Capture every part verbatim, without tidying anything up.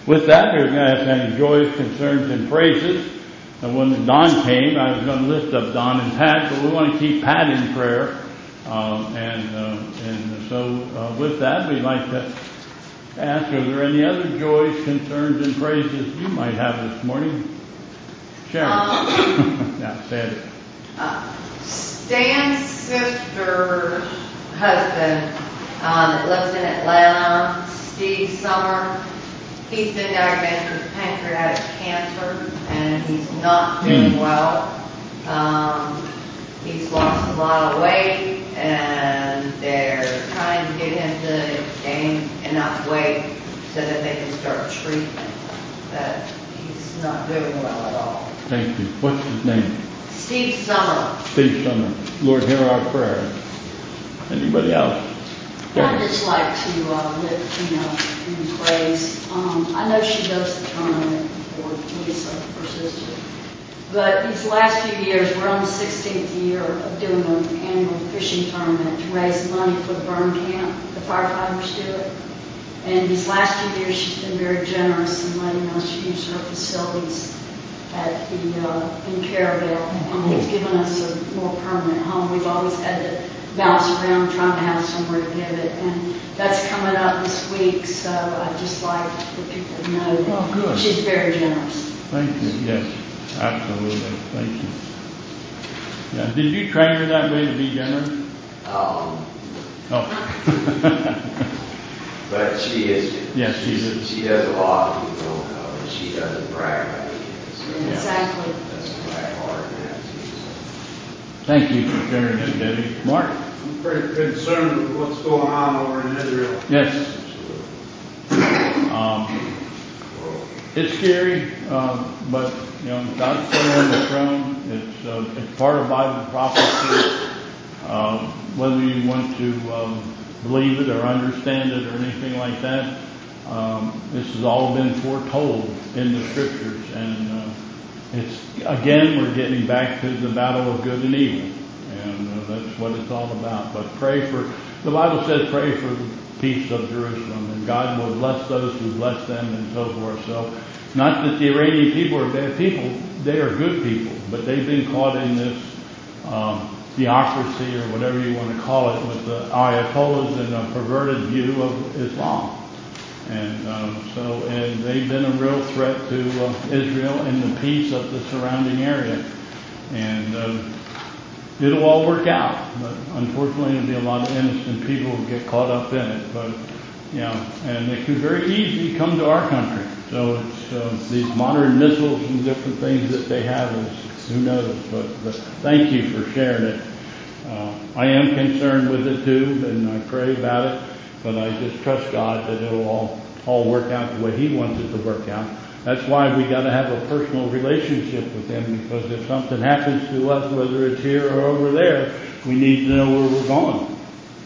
With that, we're going to ask any joys, concerns, and praises. And when Don came, I was going to lift up Don and Pat, but we want to keep Pat in prayer. Um, and uh, and so uh, with that, we'd like to ask, are there any other joys, concerns, and praises you might have this morning? Sharon. Um, now, Sandy. Uh, Stan's sister husband uh, that lives in Atlanta, Steve Summer, he's been diagnosed with pancreatic cancer, and he's not doing well. Um, he's lost a lot of weight, and they're trying to get him to gain enough weight so that they can start treatment. But he's not doing well at all. Thank you. What's his name? Steve Summer. Steve Summer. Lord, hear our prayer. Anybody else? I'd just like to uh, lift, you know, in praise. Um, I know she does the tournament for Lisa, her sister. But these last few years, we're on the sixteenth year of doing an annual fishing tournament to raise money for the burn camp. The firefighters do it. And these last few years, she's been very generous in letting us use her facilities at the uh, in Caravelle, and has given us a more permanent home. We've always had to bounce around trying to have somewhere to give it, and that's coming up this week. So I just like for people to know that oh, good. She's very generous. Thank you. Yes, absolutely. Thank you. Yeah. Did you train her that way to be generous? Um. Oh. But she is. Yes, she is. She does a lot people don't know, and she doesn't brag about it. So exactly. That's my heart in that too. Thank you for sharing that, Debbie. Mark? I'm pretty concerned with what's going on over in Israel. Yes. Um, it's scary, um, but you know God's still on the throne. It's uh, it's part of Bible prophecy. Uh, whether you want to um, believe it or understand it or anything like that, um, this has all been foretold in the scriptures, and uh, it's again we're getting back to the battle of good and evil, and uh, that's what it's all about. But pray for the Bible says pray for the peace of Jerusalem, and God will bless those who bless them, and so forth. So, not that the Iranian people are bad people; they are good people, but they've been caught in this um, theocracy or whatever you want to call it, with the Ayatollahs and a perverted view of Islam. And um, so, and they've been a real threat to uh, Israel and the peace of the surrounding area. And um, it'll all work out, but unfortunately, there'll be a lot of innocent people who get caught up in it. But you know, and it could very easily come to our country. So it's uh, these modern missiles and different things that they have. Is, who knows? But, but thank you for sharing it. Uh, I am concerned with it too, and I pray about it. But I just trust God that it'll all, all work out the way He wants it to work out. That's why we got to have a personal relationship with Him, because if something happens to us, whether it's here or over there, we need to know where we're going.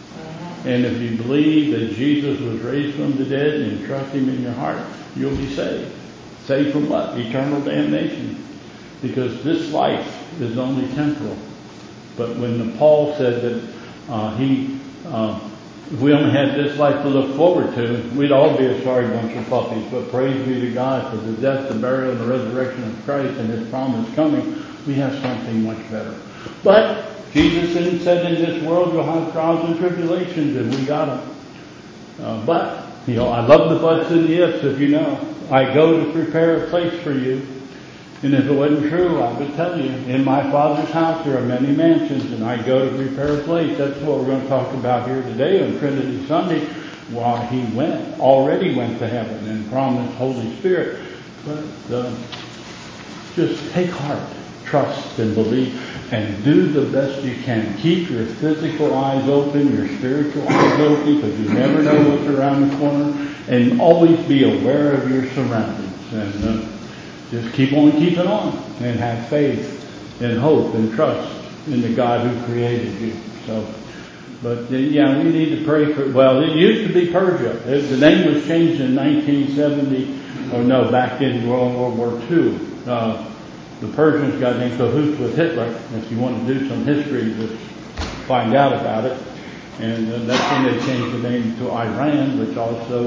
And if you believe that Jesus was raised from the dead and you trust Him in your heart, you'll be saved. Saved from what? Eternal damnation. Because this life is only temporal. But when Paul said that uh, he... Uh, If we only had this life to look forward to, we'd all be a sorry bunch of puppies. But praise be to God for the death, the burial, and the resurrection of Christ and His promise coming. We have something much better. But Jesus said in this world you'll have trials and tribulations, and we got them. Uh, but, you know, I love the buts and the ifs, if you know. I go to prepare a place for you. And if it wasn't true, I would tell you, in my Father's house there are many mansions, and I go to prepare a place. That's what we're going to talk about here today on Trinity Sunday, while He went, already went to heaven and promised Holy Spirit. But uh, just take heart, trust, and believe, and do the best you can. Keep your physical eyes open, your spiritual eyes open, because you never know what's around the corner, and always be aware of your surroundings. And uh, Just keep on keeping on and have faith and hope and trust in the God who created you. So, but uh, yeah, we need to pray for, well, it used to be Persia. It, the name was changed in nineteen seventy, or no, back in World War Two. Uh, the Persians got in cahoots with Hitler. If you want to do some history, just find out about it. And uh, that's when they changed the name to Iran, which also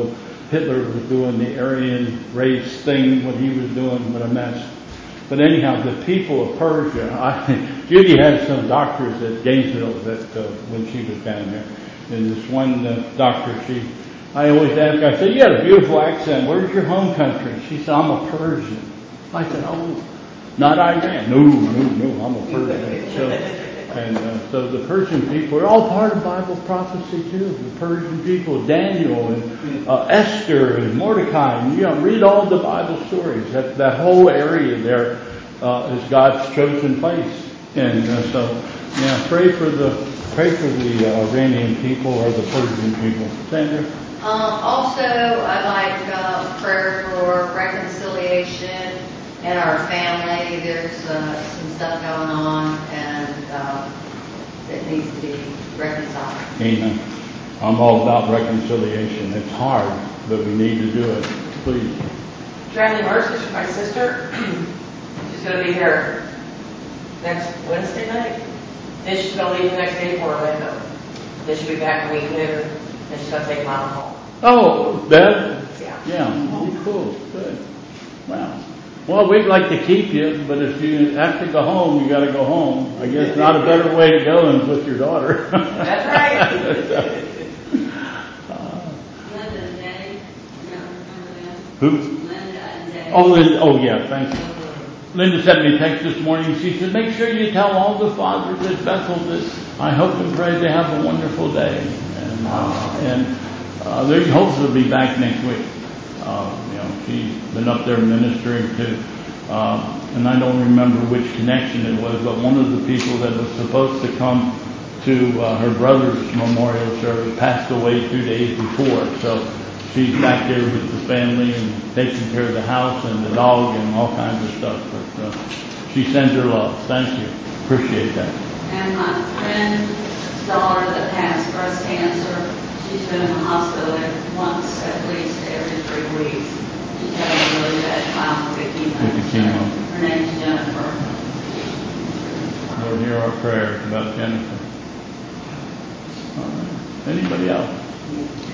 Hitler was doing the Aryan race thing, what he was doing, what a mess. But anyhow, the people of Persia, I, Judy had some doctors at Gainesville that uh, when she was down there. And this one uh, doctor, she, I always ask her, I said, you have a beautiful accent. Where's your home country? She said, I'm a Persian. I said, oh, not Iran. No, no, no, I'm a Persian. So, and uh, so the Persian people are all part of Bible prophecy too. The Persian people, Daniel and uh, Esther and Mordecai. And, you know, read all the Bible stories. That that whole area there uh, is God's chosen place. And uh, so, yeah, pray for the pray for the uh, Iranian people or the Persian people. Sandra. Um, also, I'd like uh, prayer for reconciliation in our family. There's uh, some stuff going on, and uh, it needs to be reconciled. Amen. I'm all about reconciliation. It's hard, but we need to do it. Please. Traveling nurses for my sister. She's going to be here next Wednesday night. Then she's going to leave the next day for Orlando. Then she'll be back a week later. Then she's going to take mom home. Oh, Bev? Yeah. Yeah. Oh, cool. Good. Wow. Well, we'd like to keep you, but if you have to go home, you got to go home. I guess not a better way to go than with your daughter. That's right. uh, Linda and Danny, you know, remember them? who? Linda and Danny. Oh, Linda. Oh, yeah. Thank you. Linda sent me a text this morning. She said, make sure you tell all the fathers at Bethel that I hope and pray they have a wonderful day. And, uh, and uh, they hopefully be back next week. Uh, you know, she's been up there ministering to, uh, and I don't remember which connection it was, but one of the people that was supposed to come to uh, her brother's memorial service passed away two days before. So she's back there with the family and taking care of the house and the dog and all kinds of stuff. But uh, she sends her love. Thank you. Appreciate that. And my friend's daughter that has breast cancer, she's been in the hospital once at least every three weeks. She's having a really bad time with the chemo. With the chemo. Her name's Jennifer. Lord, hear our prayers about Jennifer. All right. Anybody else?